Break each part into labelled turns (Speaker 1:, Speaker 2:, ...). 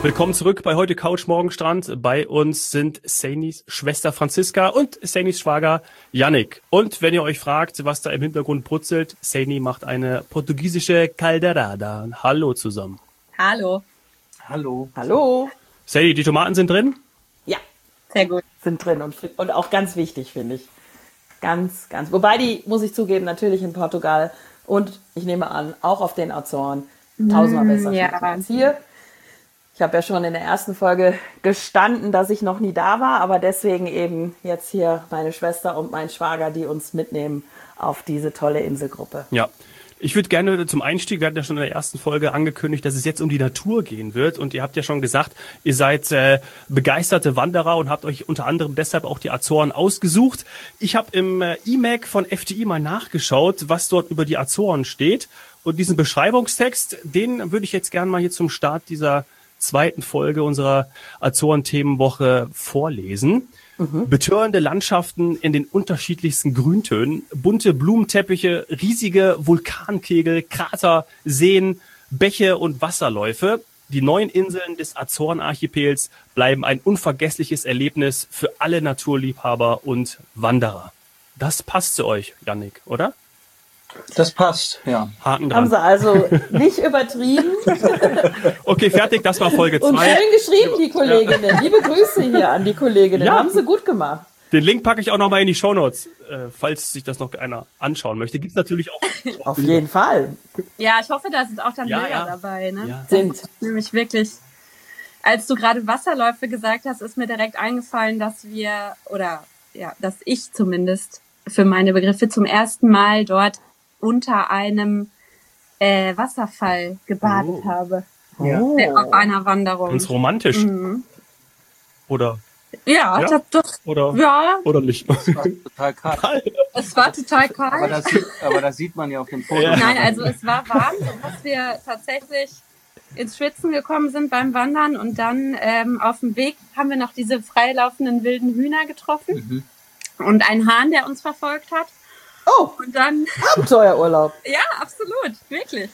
Speaker 1: Willkommen zurück bei heute Couch Morgen Strand. Bei uns sind Sainis Schwester Franziska und Sainis Schwager Yannick. Und wenn ihr euch fragt, was da im Hintergrund brutzelt, Saini macht eine portugiesische Calderada. Hallo zusammen.
Speaker 2: Hallo.
Speaker 3: Hallo.
Speaker 4: Hallo.
Speaker 1: Saini, die Tomaten sind drin?
Speaker 4: Ja,
Speaker 2: Sehr gut.
Speaker 4: sind drin und auch ganz wichtig, finde ich. Ganz. Wobei die, muss ich zugeben, natürlich in Portugal und ich nehme an, auch auf den Azoren tausendmal besser schmecken als hier. Ich habe ja schon in der ersten Folge gestanden, dass ich noch nie da war, aber deswegen eben jetzt hier meine Schwester und mein Schwager, die uns mitnehmen auf diese tolle Inselgruppe.
Speaker 1: Ja. Ich würde gerne zum Einstieg, wir hatten ja schon in der ersten Folge angekündigt, dass es jetzt um die Natur gehen wird. Und ihr habt ja schon gesagt, ihr seid begeisterte Wanderer und habt euch unter anderem deshalb auch die Azoren ausgesucht. Ich habe im E-Mac von FDI mal nachgeschaut, was dort über die Azoren steht. Und diesen Beschreibungstext, den würde ich jetzt gerne mal hier zum Start dieser zweiten Folge unserer Azoren-Themenwoche vorlesen. Betörende Landschaften in den unterschiedlichsten Grüntönen, bunte Blumenteppiche, riesige Vulkankegel, Krater, Seen, Bäche und Wasserläufe. Die neuen Inseln des Azorenarchipels bleiben ein unvergessliches Erlebnis für alle Naturliebhaber und Wanderer. Das passt zu euch, Yannick, oder?
Speaker 3: Das passt, ja.
Speaker 1: Haken
Speaker 4: Haben
Speaker 1: dran.
Speaker 4: sie also nicht übertrieben
Speaker 1: Okay, fertig, das war Folge
Speaker 4: und
Speaker 1: 2.
Speaker 4: schön geschrieben, die Kolleginnen. Liebe Grüße hier an die Kolleginnen.
Speaker 1: Ja.
Speaker 4: Haben sie gut gemacht.
Speaker 1: Den Link packe ich auch nochmal in die Shownotes, falls sich das noch einer anschauen möchte. Gibt's natürlich auch.
Speaker 4: Auf jeden Fall.
Speaker 2: Ja, ich hoffe, da sind auch dann
Speaker 1: Ja,
Speaker 2: Bilder
Speaker 1: ja.
Speaker 2: dabei. Ne?
Speaker 1: Ja.
Speaker 4: Sind.
Speaker 2: Nämlich wirklich, als du gerade Wasserläufe gesagt hast, ist mir direkt eingefallen, dass dass ich zumindest für meine Begriffe zum ersten Mal dort unter einem Wasserfall gebadet habe.
Speaker 3: Ja.
Speaker 2: Auf einer Wanderung.
Speaker 1: Ganz romantisch. Oder
Speaker 2: Ja,
Speaker 1: Ja?
Speaker 2: das
Speaker 1: oder
Speaker 2: ja,
Speaker 1: oder nicht.
Speaker 3: Total kalt.
Speaker 2: es war total
Speaker 3: Aber
Speaker 2: kalt.
Speaker 3: das sieht man ja auf dem Foto.
Speaker 1: Ja.
Speaker 2: Nein, also es war warm, dass wir tatsächlich ins Schwitzen gekommen sind beim Wandern und dann auf dem Weg haben wir noch diese freilaufenden wilden Hühner getroffen und einen Hahn, der uns verfolgt hat.
Speaker 4: Oh,
Speaker 2: Und dann,
Speaker 4: Abenteuerurlaub.
Speaker 2: ja, absolut, wirklich.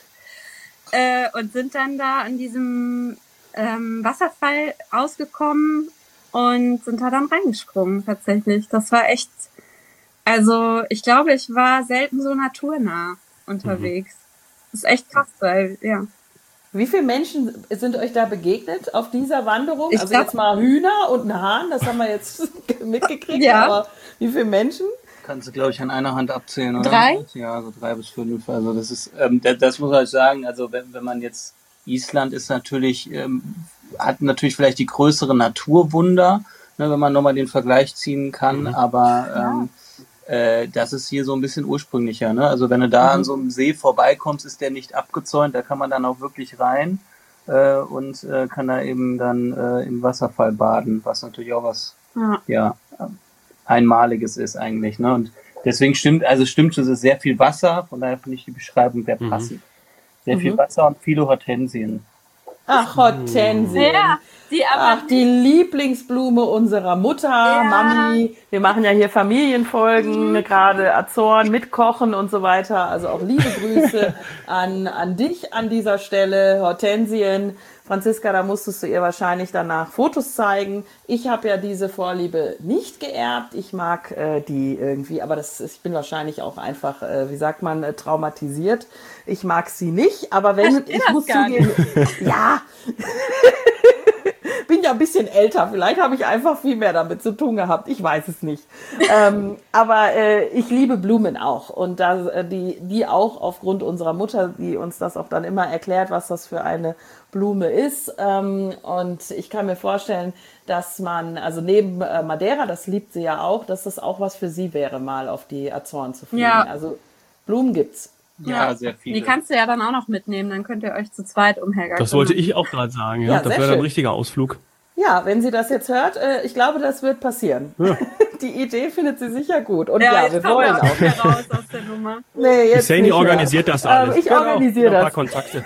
Speaker 2: Und sind dann da an diesem Wasserfall ausgekommen und sind da dann reingesprungen tatsächlich. Das war echt, also ich glaube, ich war selten so naturnah unterwegs. Das ist echt krass, weil, ja.
Speaker 4: Wie viele Menschen sind euch da begegnet auf dieser Wanderung?
Speaker 2: Ich
Speaker 4: Also
Speaker 2: glaub-
Speaker 4: jetzt mal Hühner und ein Hahn, das haben wir jetzt mitgekriegt.
Speaker 2: Ja.
Speaker 4: Aber wie viele Menschen?
Speaker 3: Kannst du, glaube ich, an einer Hand abzählen, oder?
Speaker 2: 3?
Speaker 3: Ja, so 3 bis 5. Also das ist, das muss ich sagen, also wenn man jetzt, Island ist natürlich, hat natürlich vielleicht die größeren Naturwunder, ne, wenn man nochmal den Vergleich ziehen kann, aber das ist hier so ein bisschen ursprünglicher, ne? Also wenn du da an so einem See vorbeikommst, ist der nicht abgezäunt, da kann man dann auch wirklich rein und kann da eben dann im Wasserfall baden, was natürlich auch was Einmaliges ist eigentlich, ne? Und deswegen stimmt, es ist sehr viel Wasser, von daher finde ich die Beschreibung sehr passend. Sehr viel Wasser und viele Hortensien.
Speaker 4: Ach, Hortensien.
Speaker 2: Ja, die aber
Speaker 4: Ach, die Lieblingsblume unserer Mutter, Mami. Wir machen ja hier Familienfolgen, gerade Azoren mit Kochen und so weiter. Also auch liebe Grüße an dich an dieser Stelle, Hortensien. Franziska, da musstest du ihr wahrscheinlich danach Fotos zeigen. Ich habe ja diese Vorliebe nicht geerbt. Ich mag die irgendwie, aber ich bin wahrscheinlich auch einfach, wie sagt man, traumatisiert. Ich mag sie nicht, aber wenn ich muss zugeben, ja, bin ja ein bisschen älter. Vielleicht habe ich einfach viel mehr damit zu tun gehabt. Ich weiß es nicht. Aber ich liebe Blumen auch. Und die auch aufgrund unserer Mutter, die uns das auch dann immer erklärt, was das für eine Blume ist. Und ich kann mir vorstellen, dass man, also neben Madeira, das liebt sie ja auch, dass das auch was für sie wäre, mal auf die Azoren zu fliegen.
Speaker 2: Ja.
Speaker 4: Also Blumen gibt's.
Speaker 3: Ja, sehr viele.
Speaker 2: Die kannst du ja dann auch noch mitnehmen, dann könnt ihr euch zu zweit umhergehen.
Speaker 1: Das wollte ich auch gerade sagen, ja.
Speaker 4: Ja,
Speaker 1: Das
Speaker 4: sehr
Speaker 1: wäre dann ein
Speaker 4: schön.
Speaker 1: richtiger Ausflug.
Speaker 4: Ja, wenn sie das jetzt hört, ich glaube, das wird passieren.
Speaker 1: Ja.
Speaker 4: Die Idee findet sie sicher gut. Und
Speaker 2: Ja,
Speaker 4: ja,
Speaker 2: jetzt
Speaker 4: wir
Speaker 2: kommen
Speaker 4: wollen
Speaker 2: wir
Speaker 4: auch.
Speaker 2: auch wieder raus aus der Nummer.
Speaker 4: Nee,
Speaker 1: Die
Speaker 4: jetzt
Speaker 1: Saini
Speaker 4: nicht mehr.
Speaker 1: organisiert das alles.
Speaker 4: Ich organisiere
Speaker 1: Ein paar
Speaker 4: das.
Speaker 1: Kontakte.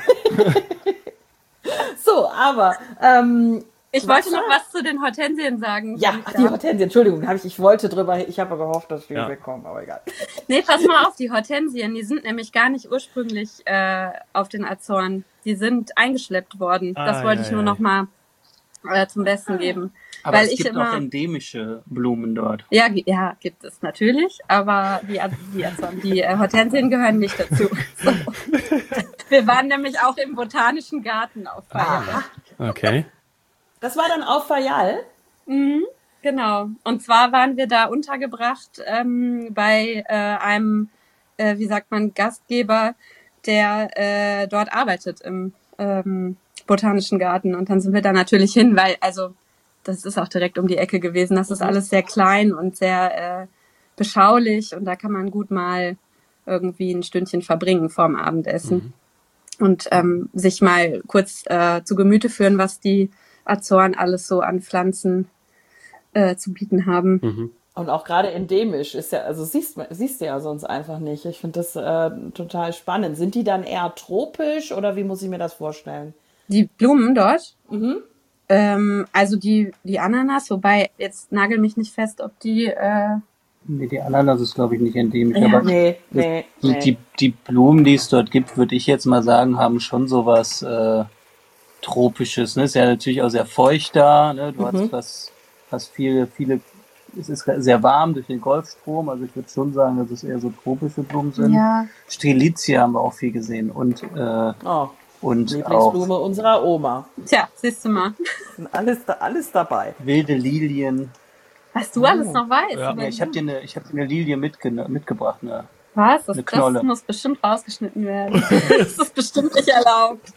Speaker 4: So, aber
Speaker 2: Ich wollte noch was zu den Hortensien sagen.
Speaker 4: ja,
Speaker 2: wenn ich
Speaker 4: ach, die
Speaker 2: darf.
Speaker 4: Hortensien, Entschuldigung, ich wollte drüber, ich habe gehofft, dass wir
Speaker 1: Ja.
Speaker 4: wegkommen, aber egal.
Speaker 2: Nee, pass mal auf, die Hortensien, die sind nämlich gar nicht ursprünglich auf den Azoren. Die sind eingeschleppt worden. Das wollte ich nur noch mal zum Besten geben.
Speaker 3: Aber
Speaker 2: weil
Speaker 3: es
Speaker 2: ich
Speaker 3: gibt
Speaker 2: immer
Speaker 3: auch endemische Blumen dort.
Speaker 2: ja, ja, gibt es natürlich, aber die Hortensien gehören nicht dazu. So. Wir waren nämlich auch im Botanischen Garten auf Fayal.
Speaker 1: Okay.
Speaker 4: Das war dann auf Fayal?
Speaker 2: Genau. Und zwar waren wir da untergebracht bei einem, wie sagt man, Gastgeber, der dort arbeitet im Botanischen Garten. Und dann sind wir da natürlich hin, weil, also das ist auch direkt um die Ecke gewesen. Das ist alles sehr klein und sehr beschaulich und da kann man gut mal irgendwie ein Stündchen verbringen vorm Abendessen und sich mal kurz zu Gemüte führen, was die Azoren alles so an Pflanzen zu bieten haben.
Speaker 4: Und auch gerade endemisch ist ja, also siehst du ja sonst einfach nicht. Ich finde das total spannend. Sind die dann eher tropisch oder wie muss ich mir das vorstellen?
Speaker 2: Die Blumen dort? Also die Ananas, wobei, jetzt nagel mich nicht fest, ob die
Speaker 3: Nee, die Ananas ist, glaube ich, nicht endemisch.
Speaker 2: Ja.
Speaker 3: Aber
Speaker 4: Nee.
Speaker 3: die Blumen, die es dort gibt, würde ich jetzt mal sagen, haben schon sowas Tropisches. Ne? Ist ja natürlich auch sehr feucht da. Ne? Du hast viele, es ist sehr warm durch den Golfstrom. Also ich würde schon sagen, dass es eher so tropische Blumen sind.
Speaker 2: ja.
Speaker 3: Strelitzia haben wir auch viel gesehen. Und auch
Speaker 4: Lieblingsblume unserer Oma.
Speaker 2: Tja, siehst du mal,
Speaker 4: Sind alles dabei.
Speaker 3: wilde Lilien.
Speaker 2: was du alles noch weißt.
Speaker 1: Ja.
Speaker 2: über
Speaker 3: Ja,
Speaker 2: die
Speaker 3: ich habe dir eine Lilie mitgebracht. Ne?
Speaker 2: Was?
Speaker 3: Eine Knolle.
Speaker 2: Das muss bestimmt rausgeschnitten werden. Das ist bestimmt nicht erlaubt.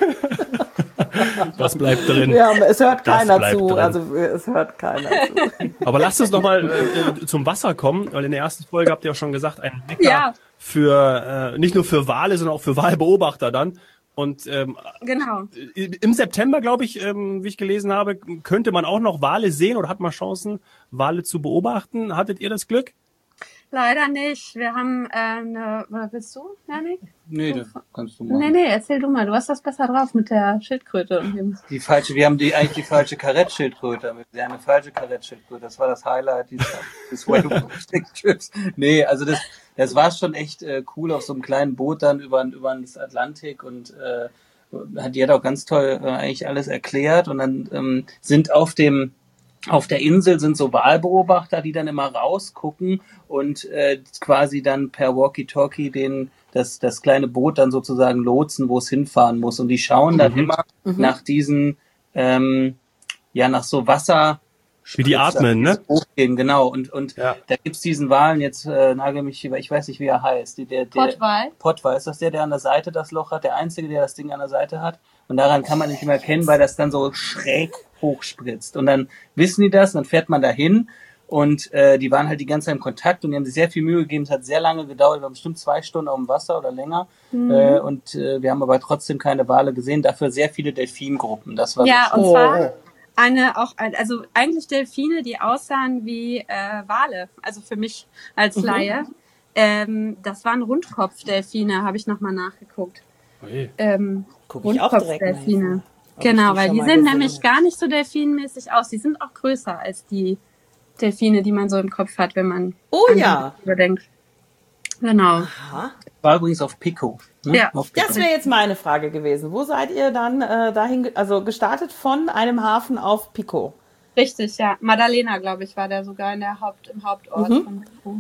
Speaker 1: Was bleibt drin?
Speaker 4: Ja, aber es hört
Speaker 1: Das
Speaker 4: keiner
Speaker 1: bleibt
Speaker 4: zu.
Speaker 1: drin.
Speaker 4: Also es hört keiner zu.
Speaker 1: Aber lasst uns nochmal zum Wasser kommen, weil in der ersten Folge habt ihr auch schon gesagt, ein Wecker
Speaker 2: Ja.
Speaker 1: für nicht nur für Wale, sondern auch für Walbeobachter dann. Und
Speaker 2: Genau.
Speaker 1: im September, glaube ich, wie ich gelesen habe, könnte man auch noch Wale sehen oder hat man Chancen, Wale zu beobachten. Hattet ihr das Glück?
Speaker 2: Leider nicht. Wir haben oder willst du, Janik?
Speaker 3: Nee, das kannst du machen.
Speaker 2: Nee, erzähl du mal. Du hast das besser drauf mit der Schildkröte und dem.
Speaker 3: Wir haben eigentlich die falsche Karettschildkröte. Wir haben eine falsche Karettschildkröte. Das war das Highlight des Whale-Watching-Trips. Nee, also das war schon echt cool auf so einem kleinen Boot dann über das Atlantik und die hat auch ganz toll eigentlich alles erklärt und dann sind auf der Insel sind so Walbeobachter, die dann immer rausgucken und quasi dann per Walkie-Talkie das kleine Boot dann sozusagen lotsen, wo es hinfahren muss. Und die schauen dann immer nach diesen, nach so Wasser.
Speaker 1: Wie die atmen, ne?
Speaker 3: Hochgehen, genau. Und
Speaker 1: Ja.
Speaker 3: da gibt's diesen Walen, jetzt nagel mich, ich weiß nicht, wie er heißt.
Speaker 2: Pottwal.
Speaker 3: Pottwal, ist das der an der Seite das Loch hat? Der Einzige, der das Ding an der Seite hat? Und daran kann man nicht mehr erkennen, weil das dann so schräg hochspritzt. Und dann wissen die das, dann fährt man dahin und die waren halt die ganze Zeit im Kontakt und die haben sich sehr viel Mühe gegeben. Es hat sehr lange gedauert, wir waren bestimmt 2 Stunden auf dem Wasser oder länger. Und wir haben aber trotzdem keine Wale gesehen, dafür sehr viele Delfingruppen. Das war
Speaker 2: Ja,
Speaker 3: so
Speaker 2: und zwar also eigentlich Delfine, die aussahen wie Wale. Also für mich als Laie. Das waren Rundkopfdelfine, habe ich nochmal nachgeguckt.
Speaker 1: Ui.
Speaker 4: Guck ich auch direkt mal.
Speaker 2: Rundkopfdelfine.
Speaker 4: Ob
Speaker 2: Genau,
Speaker 4: ich die
Speaker 2: weil
Speaker 4: schon
Speaker 2: die
Speaker 4: mal
Speaker 2: sehen
Speaker 4: gesehen
Speaker 2: nämlich
Speaker 4: habe.
Speaker 2: gar nicht so delfinmäßig aus. Die sind auch größer als die Delfine, die man so im Kopf hat, wenn man
Speaker 4: Oh
Speaker 2: an
Speaker 4: ja.
Speaker 2: die überdenkt. Genau.
Speaker 3: war übrigens auf Pico. Ne?
Speaker 2: Ja.
Speaker 3: Auf Pico.
Speaker 4: Das wäre jetzt meine Frage gewesen. Wo seid ihr dann gestartet von einem Hafen auf Pico?
Speaker 2: Richtig, ja. Madalena, glaube ich, war der sogar im Hauptort von Peru.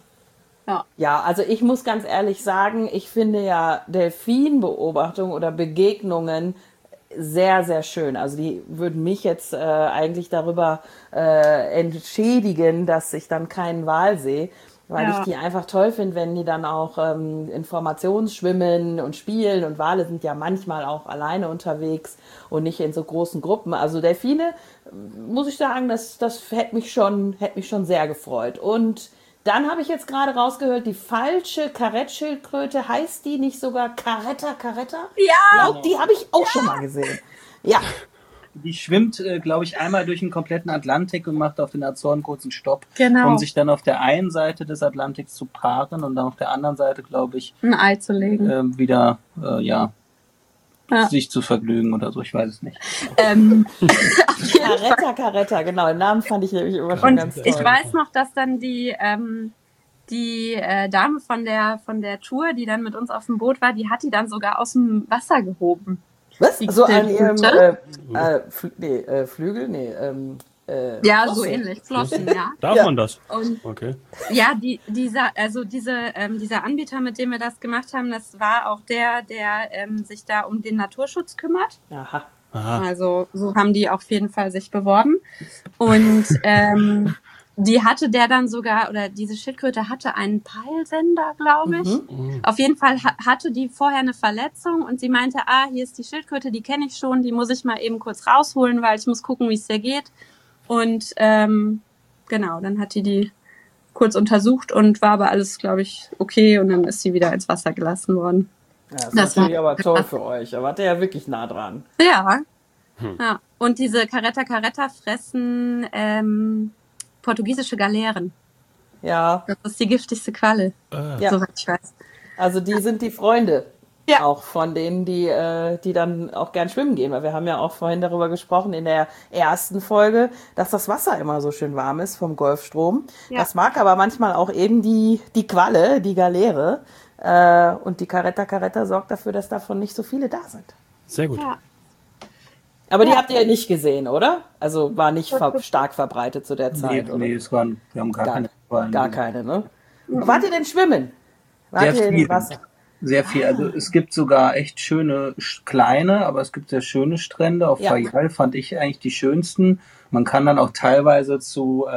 Speaker 4: Ja, also ich muss ganz ehrlich sagen, ich finde ja Delfinbeobachtung oder Begegnungen sehr, sehr schön. Also die würden mich jetzt eigentlich darüber entschädigen, dass ich dann keinen Wal sehe, weil ich die einfach toll finde, wenn die dann auch Informationsschwimmen und spielen und Wale sind ja manchmal auch alleine unterwegs und nicht in so großen Gruppen. Also Delfine, muss ich sagen, das hätte mich schon sehr gefreut. Und dann habe ich jetzt gerade rausgehört, die falsche Karettschildkröte, heißt die nicht sogar Caretta?
Speaker 2: Ja!
Speaker 4: Die habe ich auch schon mal gesehen. Ja,
Speaker 3: Die schwimmt, glaube ich, einmal durch den kompletten Atlantik und macht auf den Azoren kurzen Stopp,
Speaker 2: Genau.
Speaker 3: um sich dann auf der einen Seite des Atlantiks zu paaren und dann auf der anderen Seite, glaube ich,
Speaker 2: Ein Ei zu legen.
Speaker 3: wieder
Speaker 2: Ja.
Speaker 3: sich zu vergnügen oder so, ich weiß es nicht.
Speaker 4: Caretta, genau. Den Namen fand ich nämlich immer schon
Speaker 2: Und
Speaker 4: ganz toll.
Speaker 2: ich weiß noch, dass dann die Dame von der Tour, die dann mit uns auf dem Boot war, die hat die dann sogar aus dem Wasser gehoben.
Speaker 4: Was?
Speaker 2: Die
Speaker 4: So an ihrem
Speaker 2: Flügel?
Speaker 4: Flügel?
Speaker 2: Ja,
Speaker 4: Flossen.
Speaker 2: so ähnlich. Flossen, ja.
Speaker 1: Darf
Speaker 4: Ja.
Speaker 1: man das?
Speaker 2: Und
Speaker 1: Okay.
Speaker 2: ja, dieser Anbieter, mit dem wir das gemacht haben, das war auch der sich da um den Naturschutz kümmert.
Speaker 4: Aha.
Speaker 1: Aha.
Speaker 2: Also so haben die auf jeden Fall sich beworben. Und die hatte der dann sogar, oder diese Schildkröte hatte einen Peilsender, glaube ich. Auf jeden Fall hatte die vorher eine Verletzung und sie meinte, hier ist die Schildkröte, die kenne ich schon, die muss ich mal eben kurz rausholen, weil ich muss gucken, wie es der geht. Und genau, dann hat die kurz untersucht und war aber alles, glaube ich, okay. Und dann ist sie wieder ins Wasser gelassen worden.
Speaker 4: Ja, das ist
Speaker 2: Das
Speaker 4: natürlich
Speaker 2: war-
Speaker 4: aber toll für euch. Da wart ihr ja wirklich nah dran.
Speaker 2: Ja. Ja. Und diese Caretta fressen portugiesische Galeeren.
Speaker 4: Ja,
Speaker 2: Das ist die giftigste Qualle,
Speaker 4: ja.
Speaker 2: soweit ich weiß.
Speaker 4: Also die sind die Freunde.
Speaker 2: Ja.
Speaker 4: Auch von denen, die dann auch gern schwimmen gehen. Weil wir haben ja auch vorhin darüber gesprochen in der ersten Folge, dass das Wasser immer so schön warm ist vom Golfstrom.
Speaker 2: Ja.
Speaker 4: Das mag aber manchmal auch eben die Qualle, die Galeere. Und die Caretta sorgt dafür, dass davon nicht so viele da sind.
Speaker 1: Sehr gut.
Speaker 2: Ja.
Speaker 4: Aber die habt ihr ja nicht gesehen, oder? Also war nicht stark verbreitet zu der Zeit, oder?
Speaker 3: Nee, wir haben gar keine Quallen.
Speaker 4: Gar keine, ne? Wart ihr denn schwimmen? Wart
Speaker 3: Sehr
Speaker 4: ihr im
Speaker 3: viel.
Speaker 4: Wasser?
Speaker 3: Sehr viel. Also es gibt sogar echt schöne kleine, aber es gibt sehr schöne Strände. Auf
Speaker 4: Ja.
Speaker 3: Fayal fand ich eigentlich die schönsten. Man kann dann auch teilweise zu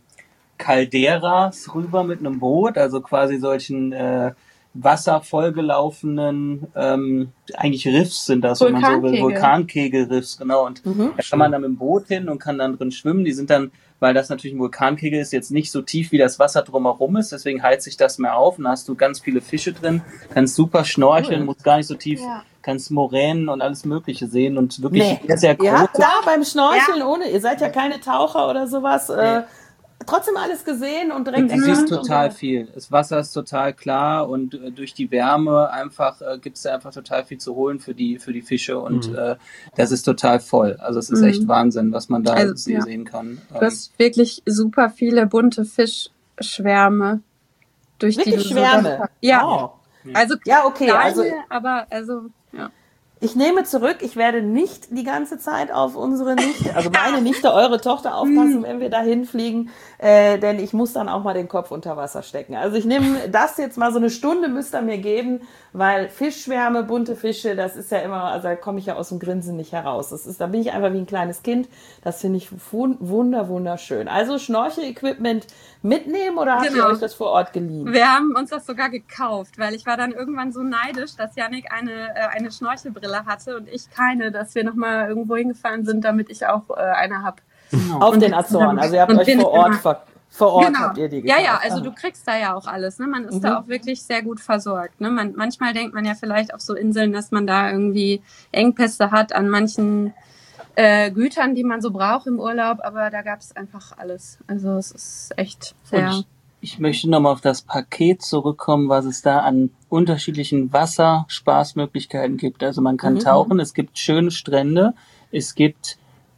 Speaker 3: Calderas rüber mit einem Boot, also quasi solchen Wasser vollgelaufenen, eigentlich Riffs sind das, wenn man so will, Vulkankegelriffs, genau. Und da kann man dann mit dem Boot hin und kann dann drin schwimmen. Die sind dann, weil das natürlich ein Vulkankegel ist, jetzt nicht so tief, wie das Wasser drumherum ist, deswegen heizt sich das mehr auf und da hast du ganz viele Fische drin, kannst super schnorcheln, musst gar nicht so tief, kannst Moränen und alles Mögliche sehen und wirklich sehr, sehr
Speaker 4: Ihr habt
Speaker 3: große.
Speaker 4: da beim Schnorcheln ihr seid ja keine Taucher oder sowas, trotzdem alles gesehen und direkt
Speaker 3: Du siehst
Speaker 4: erkannt
Speaker 3: total
Speaker 4: und so.
Speaker 3: viel. Das Wasser ist total klar und durch die Wärme einfach gibt's da einfach total viel zu holen für die Fische und das ist total voll. Also es ist echt Wahnsinn, was man da sehen kann.
Speaker 2: Du hast wirklich super viele bunte Fischschwärme durch
Speaker 4: Wirklich
Speaker 2: die
Speaker 4: Schwärme?
Speaker 2: Ja.
Speaker 4: Oh.
Speaker 2: Also
Speaker 4: Ja, okay,
Speaker 2: kleine,
Speaker 4: also-
Speaker 2: aber ja.
Speaker 4: Ich nehme zurück, ich werde nicht die ganze Zeit auf unsere Nichte, also meine Nichte, eure Tochter aufpassen, wenn wir da hinfliegen, denn ich muss dann auch mal den Kopf unter Wasser stecken. Also ich nehme das jetzt mal, so eine Stunde müsst ihr mir geben, weil Fischschwärme, bunte Fische, das ist ja immer, also da komme ich ja aus dem Grinsen nicht heraus. Da bin ich einfach wie ein kleines Kind. Das finde ich wunderschön. Also Schnorchel-Equipment mitnehmen oder habt ihr euch das vor Ort geliehen?
Speaker 2: Wir haben uns das sogar gekauft, weil ich war dann irgendwann so neidisch, dass Yannick eine Schnorchelbrille hatte und ich keine, dass wir nochmal irgendwo hingefahren sind, damit ich auch eine habe.
Speaker 4: Auf den Azoren, also ihr habt euch vor Ort habt ihr die gekauft.
Speaker 2: Ja, also du kriegst da ja auch alles, ne? Man ist da auch wirklich sehr gut versorgt, ne? Manchmal denkt man ja vielleicht auf so Inseln, dass man da irgendwie Engpässe hat an manchen Gütern, die man so braucht im Urlaub, aber da gab es einfach alles. Also es ist echt sehr...
Speaker 3: Ich möchte nochmal auf das Paket zurückkommen, was es da an unterschiedlichen Wasserspaßmöglichkeiten gibt. Also man kann tauchen, es gibt schöne Strände, es gibt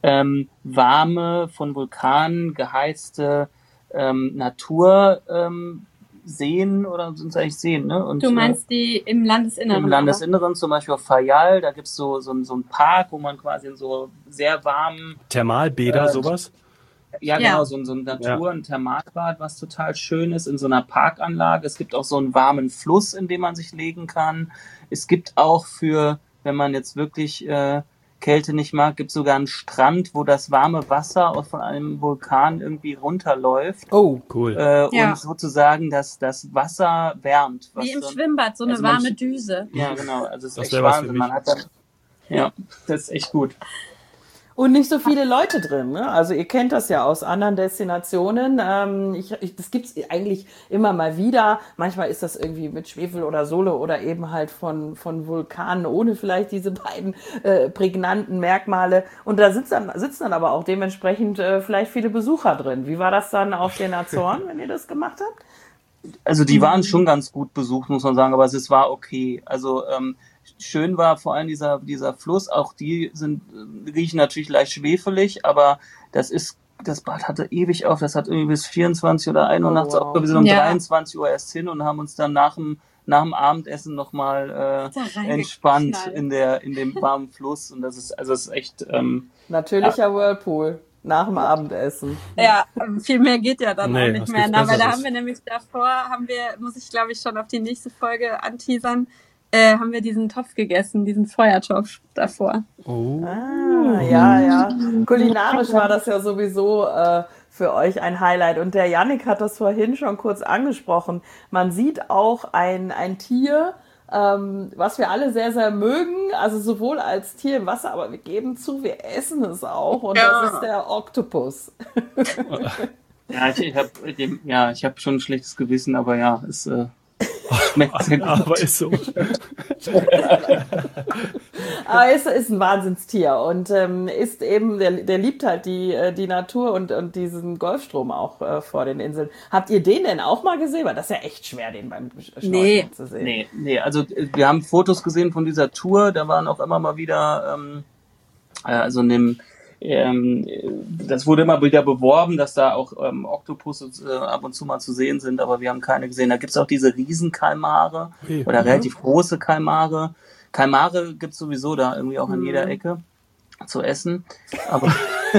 Speaker 3: warme, von Vulkanen geheizte Natur Seen oder sind es eigentlich Seen, ne? Und,
Speaker 2: Du meinst die im Landesinneren?
Speaker 3: im Landesinneren, zum Beispiel auf Fayal, da gibt's so einen Park, wo man quasi in so sehr warmen
Speaker 1: Thermalbäder, sowas?
Speaker 3: Ja,
Speaker 2: Ja.
Speaker 3: genau, so ein ein Thermalbad, was total schön ist, in so einer Parkanlage. Es gibt auch so einen warmen Fluss, in dem man sich legen kann. Es gibt auch wenn man jetzt wirklich Kälte nicht mag, gibt sogar einen Strand, wo das warme Wasser von einem Vulkan irgendwie runterläuft.
Speaker 4: Oh,
Speaker 1: Cool.
Speaker 3: Und sozusagen das Wasser wärmt.
Speaker 2: Wie im Schwimmbad, so eine
Speaker 3: also man-
Speaker 2: warme Düse.
Speaker 3: Ja, genau. Also es ist
Speaker 1: Das
Speaker 3: echt
Speaker 1: wär was für
Speaker 3: Wahnsinn.
Speaker 1: mich.
Speaker 3: Man hat dann, ja, das ist echt gut.
Speaker 4: und nicht so viele Leute drin, ne? Also ihr kennt das ja aus anderen Destinationen. Das gibt's eigentlich immer mal wieder. Manchmal ist das irgendwie mit Schwefel oder Sohle oder eben halt von Vulkanen ohne vielleicht diese beiden prägnanten Merkmale. Und da sitzen dann aber auch dementsprechend vielleicht viele Besucher drin. Wie war das dann auf den Azoren, wenn ihr das gemacht habt?
Speaker 3: Also die waren schon ganz gut besucht, muss man sagen, aber es war okay. Also schön war vor allem dieser Fluss, auch die riechen natürlich leicht schwefelig, aber das Bad hatte ewig auf, das hat irgendwie bis 24 oder 1 Uhr nachts
Speaker 4: wow.
Speaker 3: auf, wir sind um
Speaker 2: Ja.
Speaker 3: 23 Uhr erst hin und haben uns dann nach dem nach dem Abendessen nochmal
Speaker 2: Da
Speaker 3: entspannt
Speaker 2: reingeknallt.
Speaker 3: in dem warmen Fluss. Und das ist echt
Speaker 4: Natürlicher Whirlpool nach dem Abendessen.
Speaker 2: Ja, viel mehr geht ja dann
Speaker 1: Nee,
Speaker 2: auch nicht
Speaker 1: was
Speaker 2: mehr.
Speaker 1: gibt's
Speaker 2: Na, weil da
Speaker 1: Besseres?
Speaker 2: haben wir nämlich muss ich glaube ich schon auf die nächste Folge anteasern, haben wir diesen Topf gegessen, diesen Feuertopf davor.
Speaker 1: Oh.
Speaker 4: Ja. Kulinarisch war das ja sowieso für euch ein Highlight. Und der Yannick hat das vorhin schon kurz angesprochen. Man sieht auch ein Tier, was wir alle sehr, sehr mögen. Also sowohl als Tier im Wasser, aber wir geben zu, wir essen es auch. Und das ist der Oktopus.
Speaker 3: ich hab schon ein schlechtes Gewissen, aber ja, es schmeckt sehr gut.
Speaker 1: Aber ist so.
Speaker 4: Aber es ist ein Wahnsinnstier und ist eben, der liebt halt die Natur und diesen Golfstrom auch vor den Inseln. Habt ihr den denn auch mal gesehen? Weil das ist ja echt schwer, den beim Schnorcheln zu sehen.
Speaker 3: Nee, also wir haben Fotos gesehen von dieser Tour, da waren auch immer mal wieder, das wurde immer wieder beworben, dass da auch Oktopusse ab und zu mal zu sehen sind, aber wir haben keine gesehen. Da gibt's auch diese Riesenkalmare oder relativ große Kalmare. Kalmare gibt's sowieso da irgendwie auch an jeder Ecke zu essen. Aber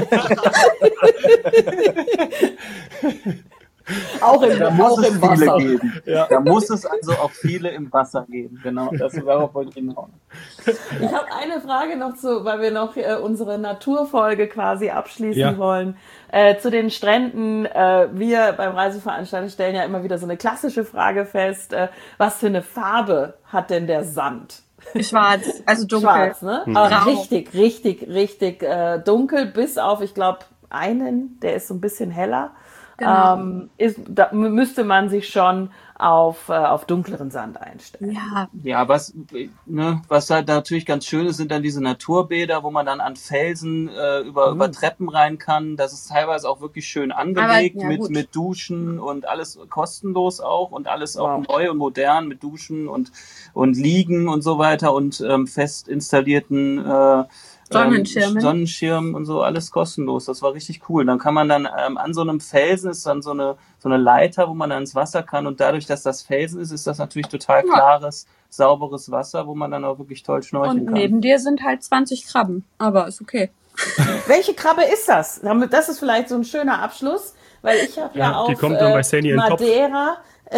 Speaker 4: Auch im Wasser.
Speaker 3: geben. Ja. Da muss es also auch viele im Wasser geben. Genau, darauf wollte ich hinaus.
Speaker 4: Ich habe eine Frage noch weil wir noch unsere Naturfolge quasi abschließen wollen. Zu den Stränden. Wir beim Reiseveranstalter stellen ja immer wieder so eine klassische Frage fest. Was für eine Farbe hat denn der Sand?
Speaker 2: Schwarz, also dunkel.
Speaker 4: Schwarz, ne? Aber richtig dunkel, bis auf, ich glaube, einen, der ist so ein bisschen heller.
Speaker 2: Genau.
Speaker 4: Da müsste man sich schon auf dunkleren Sand einstellen.
Speaker 3: Ja, was halt natürlich ganz schön ist, sind dann diese Naturbäder, wo man dann an Felsen über Treppen rein kann. Das ist teilweise auch wirklich schön angelegt mit Duschen und alles kostenlos auch und alles auch neu und modern mit Duschen und Liegen und so weiter und fest installierten Sonnenschirm und so, alles kostenlos. Das war richtig cool. Dann kann man dann an so einem Felsen ist dann so eine Leiter, wo man dann ins Wasser kann und dadurch, dass das Felsen ist das natürlich total klares, sauberes Wasser, wo man dann auch wirklich toll schnorcheln kann.
Speaker 2: Und neben dir sind halt 20 Krabben, aber ist okay.
Speaker 4: Welche Krabbe ist das? Das ist vielleicht so ein schöner Abschluss, weil ich habe ja auf
Speaker 1: die kommt dann bei Sandy in den Topf.
Speaker 4: Madeira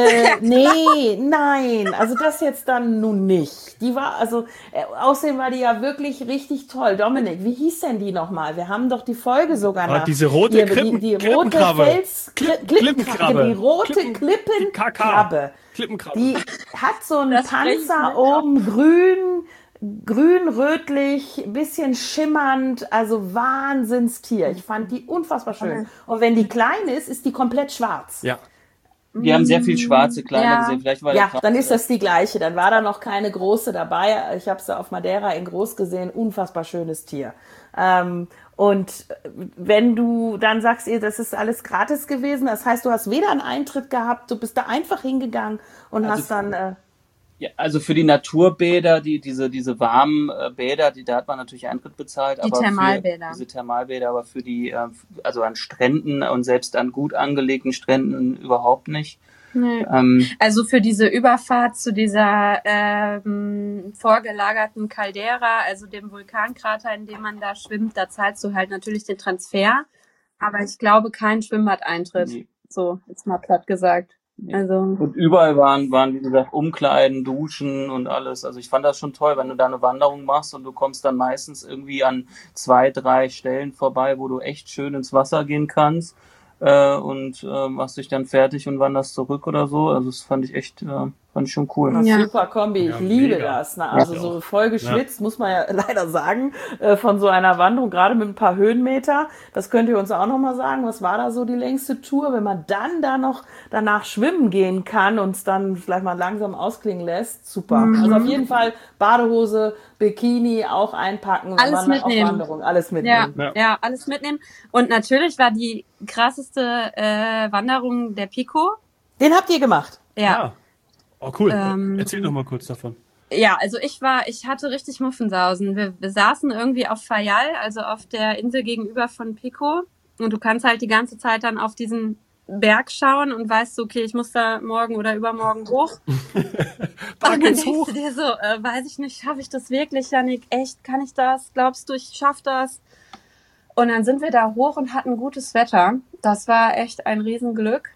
Speaker 4: nein, also das jetzt dann nun nicht. Die war, außerdem war die ja wirklich richtig toll. Dominik, wie hieß denn die nochmal? Wir haben doch die Folge sogar noch.
Speaker 1: Diese rote
Speaker 4: die rote Klippenkrabbe. Die rote Klippenkrabbe. Die hat so einen Panzer oben, grün, rötlich, bisschen schimmernd, also Wahnsinnstier. Ich fand die unfassbar schön. Und wenn die klein ist die komplett schwarz.
Speaker 1: Ja.
Speaker 3: Wir haben sehr viel schwarze Kleider gesehen. Vielleicht war
Speaker 4: dann ist das die gleiche. Dann war da noch keine große dabei. Ich habe sie auf Madeira in groß gesehen. Unfassbar schönes Tier. Und wenn du dann sagst, das ist alles gratis gewesen, das heißt, du hast weder einen Eintritt gehabt, du bist da einfach hingegangen und hast dann...
Speaker 3: Ja, also für die Naturbäder, diese warmen Bäder, da hat man natürlich Eintritt bezahlt.
Speaker 2: Die Thermalbäder.
Speaker 3: Diese Thermalbäder, aber für die, also an Stränden und selbst an gut angelegten Stränden überhaupt nicht.
Speaker 2: Nee. Also für diese Überfahrt zu dieser vorgelagerten Caldera, also dem Vulkankrater, in dem man da schwimmt, da zahlst du halt natürlich den Transfer, aber ich glaube kein Schwimmbadeintritt. Nee. So, jetzt mal platt gesagt. Also.
Speaker 3: Und überall waren, wie gesagt, Umkleiden, Duschen und alles. Also ich fand das schon toll, wenn du da eine Wanderung machst und du kommst dann meistens irgendwie an 2, 3 Stellen vorbei, wo du echt schön ins Wasser gehen kannst und machst dich dann fertig und wanderst zurück oder so. Also das fand ich echt, fand ich schon cool.
Speaker 4: Super Kombi, ich liebe das. Ne? Also so voll geschwitzt, muss man ja leider sagen, von so einer Wanderung, gerade mit ein paar Höhenmeter. Das könnt ihr uns auch nochmal sagen. Was war da so die längste Tour? Wenn man dann da noch danach schwimmen gehen kann und es dann vielleicht mal langsam ausklingen lässt, super. Also auf jeden Fall Badehose, Bikini auch einpacken.
Speaker 2: Alles mitnehmen.
Speaker 4: Auf Wanderung, alles mitnehmen.
Speaker 2: Ja, alles mitnehmen. Und natürlich war die krasseste Wanderung der Pico.
Speaker 4: Den habt ihr gemacht?
Speaker 2: Ja.
Speaker 1: Oh, cool. Erzähl doch mal kurz davon.
Speaker 2: Ja, also ich hatte richtig Muffensausen. Wir saßen irgendwie auf Fayal, also auf der Insel gegenüber von Pico. Und du kannst halt die ganze Zeit dann auf diesen Berg schauen und weißt so, okay, ich muss da morgen oder übermorgen hoch. Und
Speaker 1: Pack
Speaker 2: dann
Speaker 1: jetzt
Speaker 2: denkst
Speaker 1: hoch.
Speaker 2: du dir so, weiß ich nicht, schaffe ich das wirklich, Jannik? Echt, kann ich das? Glaubst du, ich schaffe das? Und dann sind wir da hoch und hatten gutes Wetter. Das war echt ein Riesenglück.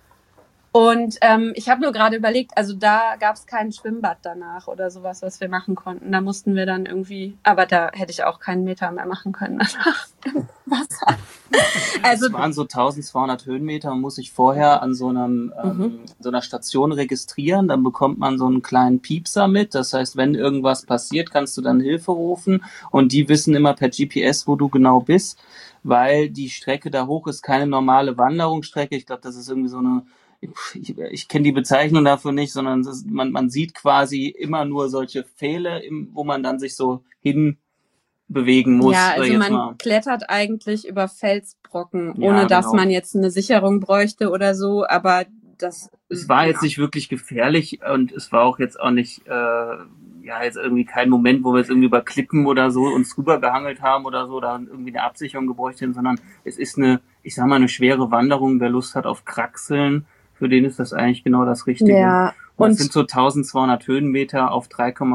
Speaker 2: Und ich habe nur gerade überlegt, also da gab es kein Schwimmbad danach oder sowas, was wir machen konnten. Da mussten wir dann irgendwie, aber da hätte ich auch keinen Meter mehr machen können danach im Wasser. Also
Speaker 3: Es waren so 1200 Höhenmeter. Man muss sich vorher an so einer Station registrieren. Dann bekommt man so einen kleinen Piepser mit. Das heißt, wenn irgendwas passiert, kannst du dann Hilfe rufen. Und die wissen immer per GPS, wo du genau bist, weil die Strecke da hoch ist keine normale Wanderungsstrecke. Ich glaube, das ist irgendwie so eine, ich kenne die Bezeichnung dafür nicht, sondern man sieht quasi immer nur solche Pfähle, wo man dann sich so hin bewegen muss.
Speaker 2: ja, also
Speaker 3: jetzt
Speaker 2: man
Speaker 3: mal.
Speaker 2: klettert eigentlich über Felsbrocken,
Speaker 3: Ja,
Speaker 2: ohne dass
Speaker 3: genau.
Speaker 2: man jetzt eine Sicherung bräuchte oder so, aber das...
Speaker 3: Es war jetzt nicht wirklich gefährlich und es war auch jetzt auch nicht, jetzt irgendwie kein Moment, wo wir jetzt irgendwie über Klippen oder so uns rübergehangelt haben oder so, da irgendwie eine Absicherung gebräucht haben, sondern es ist eine schwere Wanderung. Wer Lust hat auf Kraxeln, für den ist das eigentlich genau das Richtige.
Speaker 2: Ja,
Speaker 3: Und es
Speaker 2: und
Speaker 3: sind so 1200 Höhenmeter auf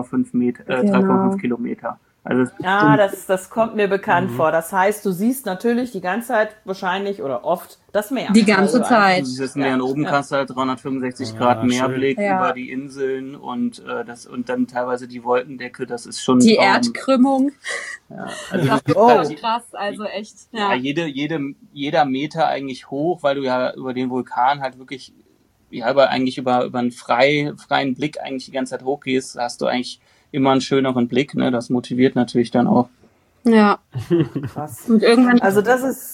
Speaker 3: 3,5 Kilometer. Also es ist
Speaker 4: Ja, das kommt mir bekannt vor. Das heißt, du siehst natürlich die ganze Zeit wahrscheinlich oder oft das Meer.
Speaker 2: die ganze
Speaker 4: Also
Speaker 2: Zeit.
Speaker 3: Du siehst Meer und oben kannst du halt 365 Grad
Speaker 1: schön.
Speaker 3: Meerblick
Speaker 2: Ja.
Speaker 3: über die Inseln und dann teilweise die Wolkendecke, das ist schon
Speaker 2: Die
Speaker 3: Traum.
Speaker 2: Erdkrümmung,
Speaker 3: Ja, also
Speaker 2: das ist
Speaker 4: Oh.
Speaker 2: schon krass, also echt,
Speaker 3: ja,
Speaker 2: ja.
Speaker 3: jeder Meter eigentlich hoch, weil du ja über den Vulkan halt wirklich über einen freien Blick eigentlich die ganze Zeit hochgehst, hast du eigentlich immer einen schöneren Blick, ne? Das motiviert natürlich dann auch.
Speaker 2: Ja,
Speaker 4: Krass.
Speaker 2: und irgendwann...
Speaker 4: Also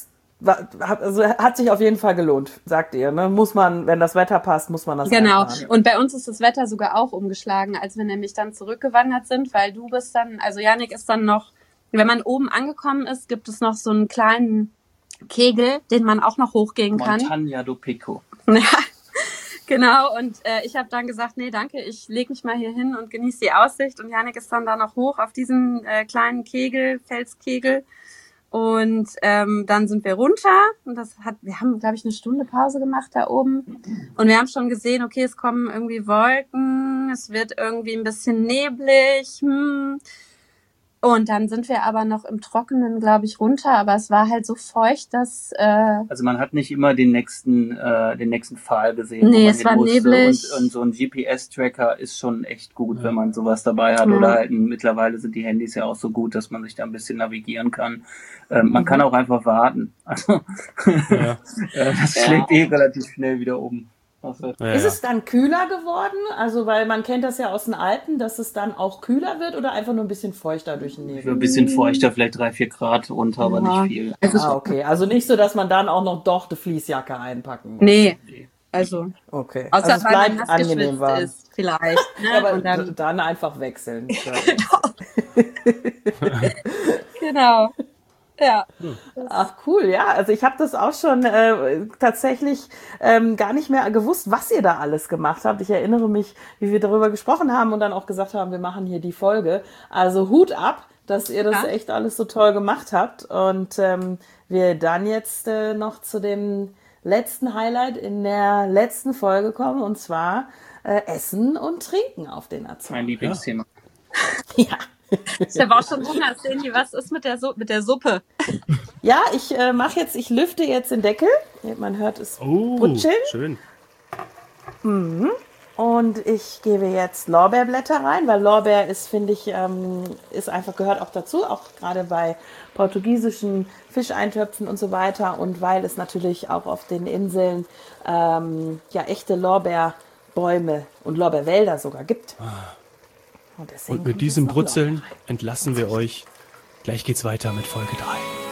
Speaker 4: hat sich auf jeden Fall gelohnt, sagt ihr. Ne? Muss man, wenn das Wetter passt, muss man das
Speaker 2: Genau.
Speaker 4: einplanen.
Speaker 2: Und bei uns ist das Wetter sogar auch umgeschlagen, als wir nämlich dann zurückgewandert sind, weil du bist dann, also Jannik ist dann noch, wenn man oben angekommen ist, gibt es noch so einen kleinen Kegel, den man auch noch hochgehen kann.
Speaker 3: Montaña do Pico.
Speaker 2: Ja, genau. Und ich habe dann gesagt, nee, danke, ich lege mich mal hier hin und genieße die Aussicht. Und Jannik ist dann da noch hoch auf diesen kleinen Kegel, Felskegel. Und dann sind wir runter und wir haben, glaube ich, eine Stunde Pause gemacht da oben. Und wir haben schon gesehen, okay, es kommen irgendwie Wolken, es wird irgendwie ein bisschen neblig. Und dann sind wir aber noch im Trockenen, glaube ich, runter. Aber es war halt so feucht, dass...
Speaker 3: Also man hat nicht immer den nächsten Pfahl gesehen.
Speaker 2: Nee,
Speaker 3: wo man
Speaker 2: es
Speaker 3: hin
Speaker 2: war
Speaker 3: musste.
Speaker 2: neblig.
Speaker 3: Und so ein GPS-Tracker ist schon echt gut, wenn man sowas dabei hat. Oder halt mittlerweile sind die Handys ja auch so gut, dass man sich da ein bisschen navigieren kann. Man kann auch einfach warten. Also das schlägt relativ schnell wieder um.
Speaker 4: Ist es dann kühler geworden? Also, weil man kennt das ja aus den Alpen, dass es dann auch kühler wird oder einfach nur ein bisschen feuchter durch den Nebel?
Speaker 3: Ein bisschen feuchter, vielleicht 3-4 Grad runter, aber nicht viel.
Speaker 4: Okay. Also nicht so, dass man dann auch noch doch die Fließjacke einpacken muss.
Speaker 2: Nee, also...
Speaker 4: Okay.
Speaker 2: Außer
Speaker 4: also es
Speaker 2: weil man
Speaker 4: bleibt
Speaker 2: nass
Speaker 4: angenehm
Speaker 2: geschwitzt
Speaker 4: warm.
Speaker 2: ist, vielleicht. Ne?
Speaker 4: Aber
Speaker 2: Und
Speaker 4: dann einfach wechseln.
Speaker 2: genau. Ja.
Speaker 4: Ach cool, ja. Also ich habe das auch schon tatsächlich gar nicht mehr gewusst, was ihr da alles gemacht habt. Ich erinnere mich, wie wir darüber gesprochen haben und dann auch gesagt haben, wir machen hier die Folge. Also Hut ab, dass ihr das echt alles so toll gemacht habt. Und wir dann jetzt noch zu dem letzten Highlight in der letzten Folge kommen, und zwar Essen und Trinken auf den Azoren.
Speaker 3: Mein Lieblingsthema.
Speaker 4: Ja.
Speaker 2: Ich habe auch schon Hunger. Seni, was ist mit der Suppe?
Speaker 4: Ja, ich lüfte jetzt den Deckel. Man hört es brutzeln.
Speaker 1: Schön.
Speaker 4: Und ich gebe jetzt Lorbeerblätter rein, weil Lorbeer ist, finde ich, gehört auch dazu, auch gerade bei portugiesischen Fischeintöpfen und so weiter. Und weil es natürlich auch auf den Inseln echte Lorbeerbäume und Lorbeerwälder sogar gibt. Und
Speaker 1: Und mit diesem Brutzeln entlassen wir euch. Gleich geht's weiter mit Folge 3.